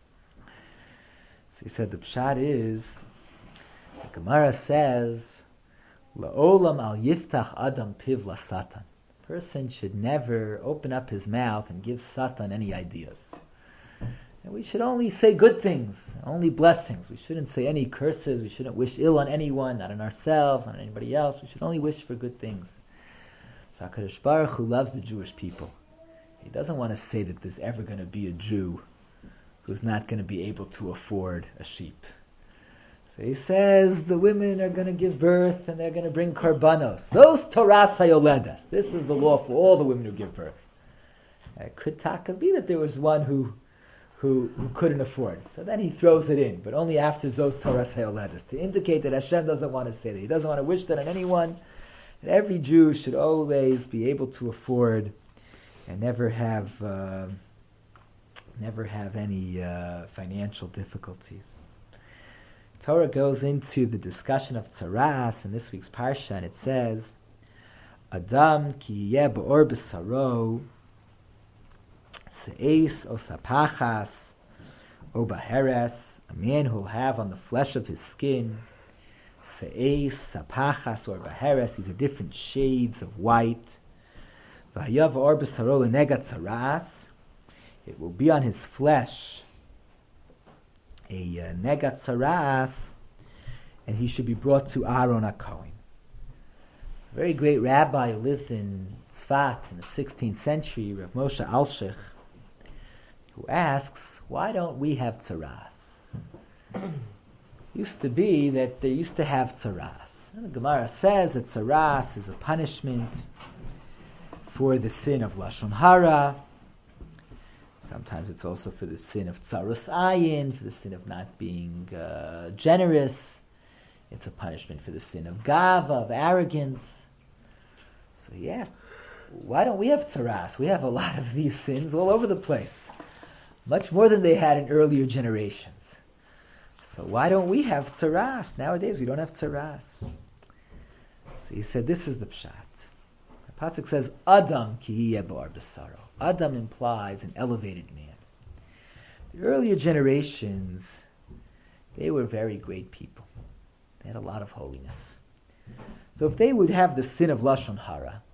So he said the pshat is, the Gemara says, La'olam al yiftach adam piv la satan. Person should never open up his mouth and give Satan any ideas. And we should only say good things, only blessings. We shouldn't say any curses. We shouldn't wish ill on anyone, not on ourselves, not on anybody else. We should only wish for good things. So HaKadosh Baruch Hu loves the Jewish people. He doesn't want to say that there's ever going to be a Jew who's not going to be able to afford a sheep. So he says the women are going to give birth and they're going to bring karbanos. Those Toras Hayoledes. This is the law for all the women who give birth. It could taka be that there was one who, who who couldn't afford. So then he throws it in, but only after Zos Toras Hayoledes, to indicate that Hashem doesn't want to say that. He doesn't want to wish that on anyone. And every Jew should always be able to afford and never have uh, never have any uh, financial difficulties. Torah goes into the discussion of tzaras in this week's parsha, and it says, Adam ki yeh ba'or b'saro, se'es o sapachas, o baheres, a man who will have on the flesh of his skin, se'es, sapachas, or baheres, these are different shades of white. V'hayav ba'or b'saro l'negat tzaras, it will be on his flesh a uh, negat tzaras, and he should be brought to Aaron HaKohen. A very great rabbi who lived in Tzfat in the sixteenth century, Rav Moshe Alshich, who asks, why don't we have tzaras? Used to be that they used to have tzaras. And the Gemara says that tzaras is a punishment for the sin of Lashon Hara. Sometimes it's also for the sin of tzarus ayin, for the sin of not being uh, generous. It's a punishment for the sin of gava, of arrogance. So he asked, why don't we have tzaras? We have a lot of these sins all over the place. Much more than they had in earlier generations. So why don't we have tzaras? Nowadays we don't have tzaras. So he said, this is the pshat. The pasuk says, Adam ki yeh ba'or b'saro. Adam implies an elevated man. The earlier generations, they were very great people. They had a lot of holiness. So if they would have the sin of Lashon Hara,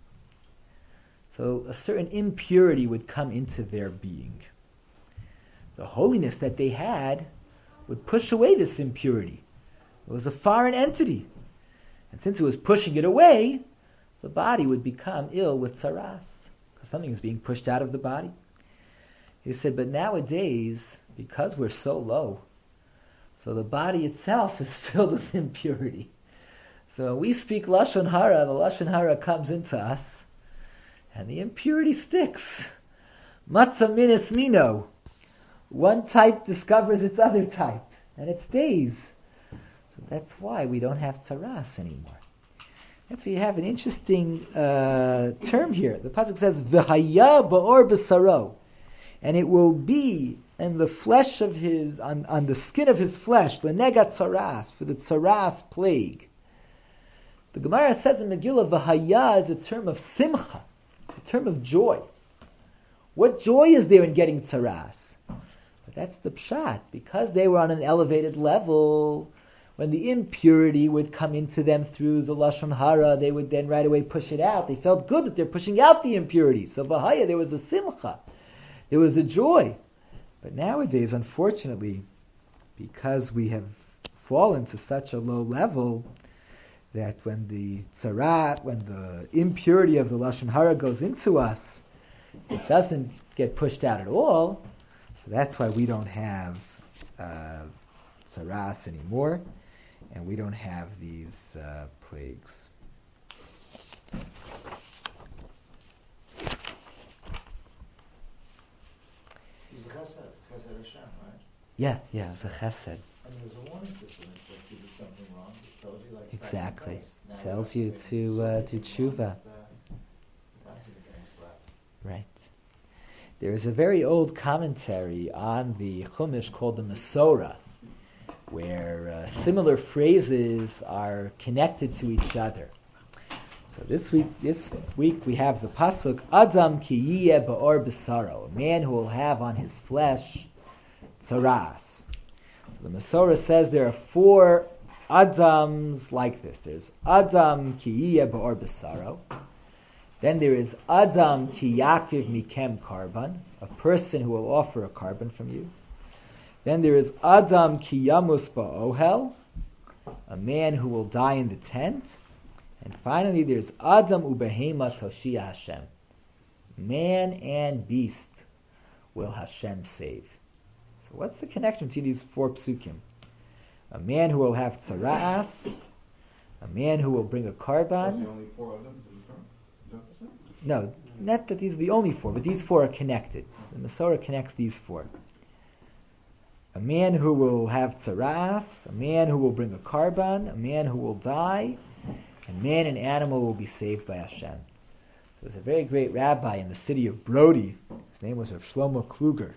so a certain impurity would come into their being. The holiness that they had would push away this impurity. It was a foreign entity. And since it was pushing it away, the body would become ill with tzaras. Because something is being pushed out of the body. He said, but nowadays, because we're so low, so the body itself is filled with impurity. So when we speak Lashon Hara, the Lashon Hara comes into us, and the impurity sticks. Matzah minis mino. One type discovers its other type, and it stays. So that's why we don't have tzaras anymore. And so you have an interesting uh, term here. The pasuk says, "V'haya ba'or b'saro," and it will be in the flesh of his, on, on the skin of his flesh, l'negat tzaras, for the tzaras plague. The Gemara says in Megillah, "V'haya" is a term of simcha, a term of joy. What joy is there in getting tzaras? But that's the pshat, because they were on an elevated level. When the impurity would come into them through the Lashon Hara, they would then right away push it out. They felt good that they're pushing out the impurity. So Vahaya, there was a simcha. There was a joy. But nowadays, unfortunately, because we have fallen to such a low level, that when the tzarat, when the impurity of the Lashon Hara goes into us, it doesn't get pushed out at all. So So that's why we don't have uh, tsaras anymore, and we don't have these uh, plagues.
He's a chesed, chesed Hashem, right?
Yeah, yeah, it's a chesed.
And there's a warning system if you did something wrong. It tells you like
Exactly.
Now
Tells
you
you to uh, to tshuva. Right. There is a very old commentary on the Chumash called the Masorah, where uh, similar phrases are connected to each other. So this week, this week we have the pasuk Adam ki yiyeh ba'or b'saro, a man who will have on his flesh tsaras. The Masorah says there are four Adams like this. There's Adam ki yiyeh ba'or b'saro. Then there is Adam ki yakiv mikem karban, a person who will offer a carbon from you. Then there is Adam ki yamus ba'ohel, a man who will die in the tent. And finally there's Adam ubehema toshia Hashem, man and beast will Hashem save. So what's the connection between these four psukim? A man who will have tsaras, a man who will bring a carbon.
The only four of them to the term? Is that the same?
No, not that these are the only four, but these four are connected. The Masorah connects these four. A man who will have tsaras, a man who will bring a carbon, a man who will die, and man and animal will be saved by Hashem. There was a very great rabbi in the city of Brody. His name was Rav Shlomo Kluger.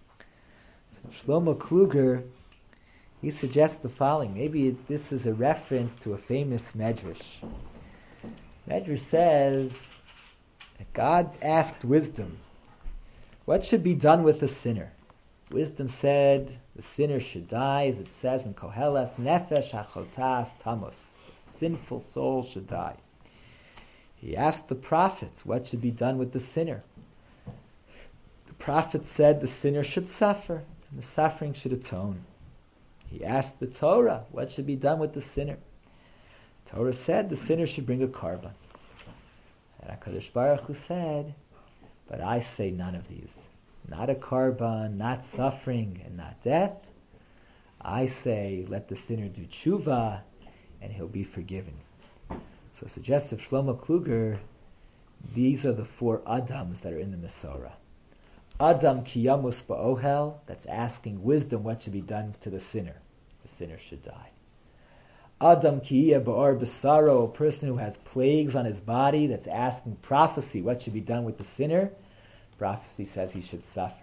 So Shlomo Kluger, he suggests the following. Maybe it, this is a reference to a famous medrash. Medrash says that God asked wisdom, what should be done with a sinner? Wisdom said the sinner should die, as it says in Koheles, Nefesh hachotas tamos. The sinful soul should die. He asked the prophets what should be done with the sinner. The prophets said the sinner should suffer, and the suffering should atone. He asked the Torah what should be done with the sinner. Torah said the sinner should bring a carbon. And HaKadosh Baruch Hu said, but I say none of these. Not a carbon, not suffering, and not death. I say let the sinner do tshuva, and he'll be forgiven. So suggests of Shlomo Kluger, these are the four Adams that are in the Masorah. Adam kiyamus ba'ohel, that's asking wisdom what should be done to the sinner. The sinner should die. Adam kiyeh ba'or b'saro, a person who has plagues on his body, that's asking prophecy what should be done with the sinner. Prophecy says he should suffer.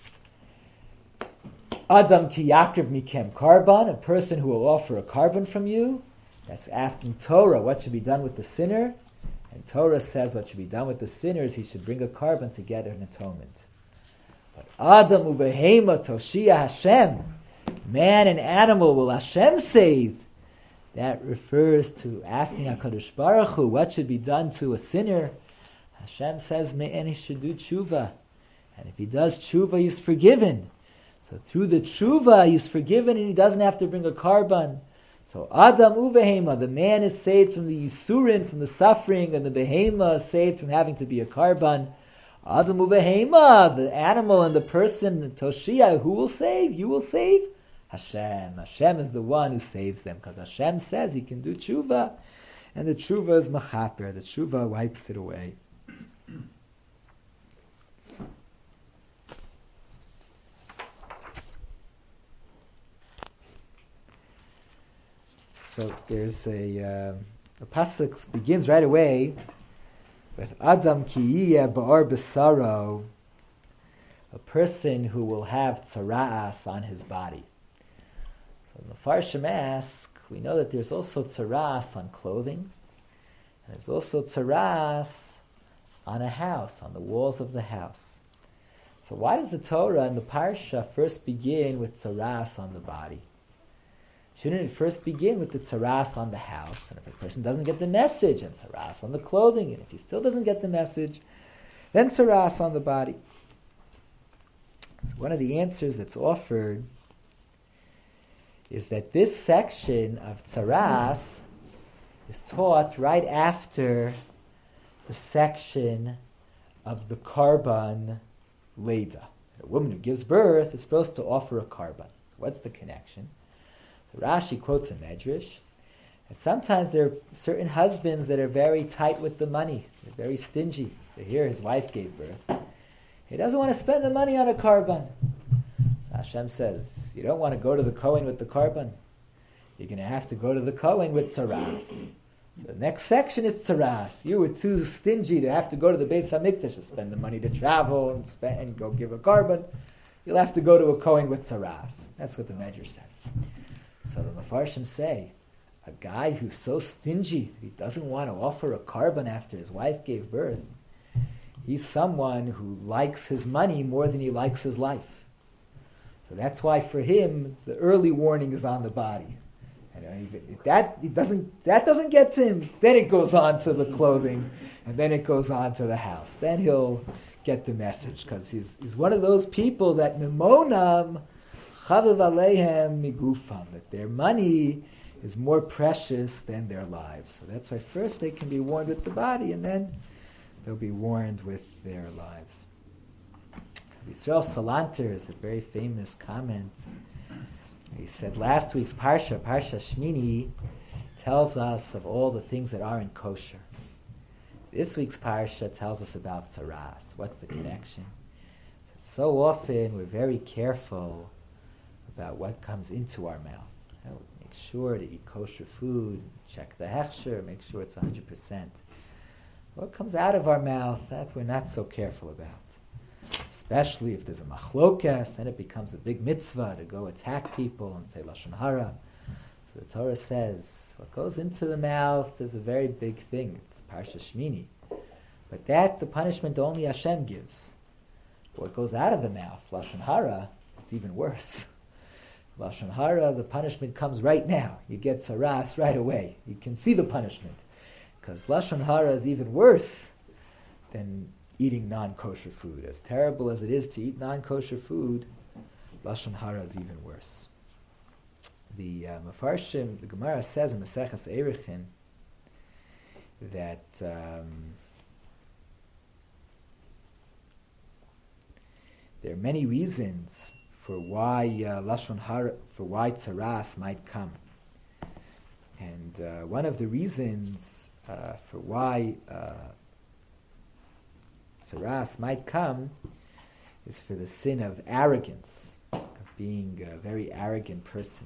Adam ki yakriv mikem karban, a person who will offer a carbon from you, that's asking Torah what should be done with the sinner, and Torah says what should be done with the sinner is he should bring a carbon to get an atonement. But Adam ubehema toshia Hashem, man and animal will Hashem save. That refers to asking HaKadosh Baruch Hu what should be done to a sinner. Hashem says, man, he should do tshuva. And if he does tshuva, he's forgiven. So through the tshuva, he's forgiven and he doesn't have to bring a carbon. So Adam uvehema, the man is saved from the yisurin, from the suffering, and the behema is saved from having to be a carbon. Adam uvehema, the animal and the person, Toshia, who will save? You will save? Hashem. Hashem is the one who saves them, because Hashem says he can do tshuva, and the tshuva is machaper. The tshuva wipes it away. So there's a uh, the pasuk begins right away with Adam ki yiyeh ba'or b'saro, a person who will have tsaras on his body. So the Mefarshim ask, we know that there's also tsaras on clothing, and there's also tsaras on a house, on the walls of the house. So why does the Torah and the Parsha first begin with tsaras on the body? Shouldn't it first begin with the tsaras on the house? And if a person doesn't get the message, and tsaras on the clothing, and if he still doesn't get the message, then tsaras on the body. So one of the answers that's offered is that this section of tsaras is taught right after the section of the Karban Leda. A woman who gives birth is supposed to offer a korban. What's the connection? So Rashi quotes a medrash. And sometimes there are certain husbands that are very tight with the money. They're very stingy. So here his wife gave birth. He doesn't want to spend the money on a korban. So Hashem says, you don't want to go to the Kohen with the korban. You're going to have to go to the Kohen with tzaras. So the next section is tzaras. You were too stingy to have to go to the Beis HaMikdash to spend the money to travel and spend and go give a korban. You'll have to go to a Kohen with tzaras. That's what the Medrash says. So the Mefarshim say, a guy who's so stingy he doesn't want to offer a korban after his wife gave birth, he's someone who likes his money more than he likes his life. So that's why for him the early warning is on the body. And if that it doesn't that doesn't get to him, then it goes on to the clothing, and then it goes on to the house. Then he'll get the message, because he's he's one of those people that mimonam chaviv aleihem migufam, that their money is more precious than their lives. So that's why first they can be warned with the body, and then they'll be warned with their lives. Yisrael Salanter is a very famous comment. He said last week's Parsha, Parsha Shmini, tells us of all the things that aren't kosher. This week's Parsha tells us about tzaras. What's the connection? So often we're very careful about what comes into our mouth. Make sure to eat kosher food, check the hechsher, make sure it's one hundred percent. What comes out of our mouth, that we're not so careful about. Especially if there's a machlokas, then it becomes a big mitzvah to go attack people and say lashon hara. So the Torah says what goes into the mouth is a very big thing. It's Parsha Shmini. But that, the punishment only Hashem gives. What goes out of the mouth, lashon hara, it's even worse. Lashon hara, the punishment comes right now. You get tzaras right away. You can see the punishment. Because lashon hara is even worse than eating non-kosher food. As terrible as it is to eat non-kosher food, lashon hara is even worse. The uh, Mefarshim, the Gemara says in Maseches Erechin that um, there are many reasons for why uh, lashon hara, for why tzaras might come, and uh, one of the reasons uh, for why uh, tzaras might come is for the sin of arrogance, of being a very arrogant person.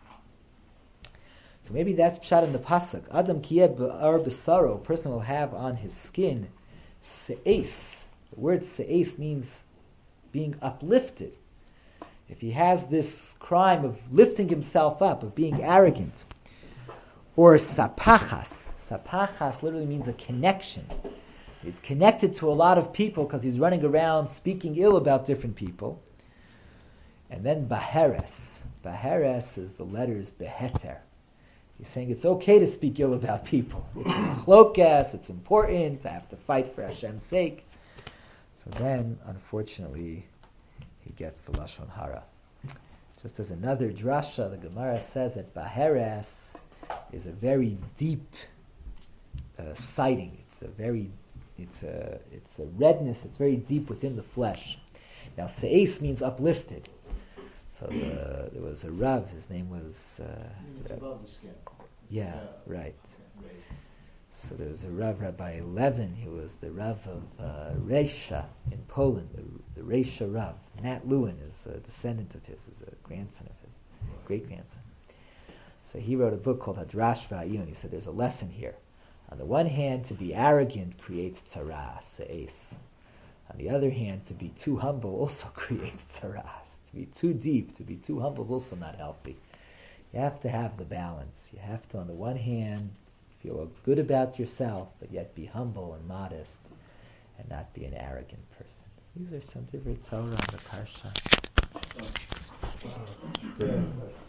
So maybe that's pshat in the pasuk. Adam kiyeh b'ar b'saro, a person will have on his skin se'es. The word se'es means being uplifted. If he has this crime of lifting himself up, of being arrogant, or sapachas. Sapachas literally means a connection. He's connected to a lot of people because he's running around speaking ill about different people. And then baheres. Baheres is the letters beheter. He's saying it's okay to speak ill about people. It's chlokas, it's important, I have to fight for Hashem's sake. So then, unfortunately, he gets the lashon hara. Just as another drasha, the Gemara says that baheres is a very deep uh, sighting. It's a very It's a it's a redness. It's very deep within the flesh. Now, se'es means uplifted. So the, there was a Rav. His name was. Uh,
it's above the skin. It's
yeah,
like, uh,
right.
okay,
So there was a Rav, Rabbi Levin. He was the Rav of uh, Reisha in Poland. The, the Reisha Rav. Nat Lewin is a descendant of his. Is a grandson of his, great grandson. So he wrote a book called Hadrash Va'iyun. He said there's a lesson here. On the one hand, to be arrogant creates tzaras, se'es. On the other hand, to be too humble also creates tzaras. To be too deep, to be too humble is also not healthy. You have to have the balance. You have to, on the one hand, feel good about yourself, but yet be humble and modest, and not be an arrogant person. These are some different Torah on the Parsha.
Good.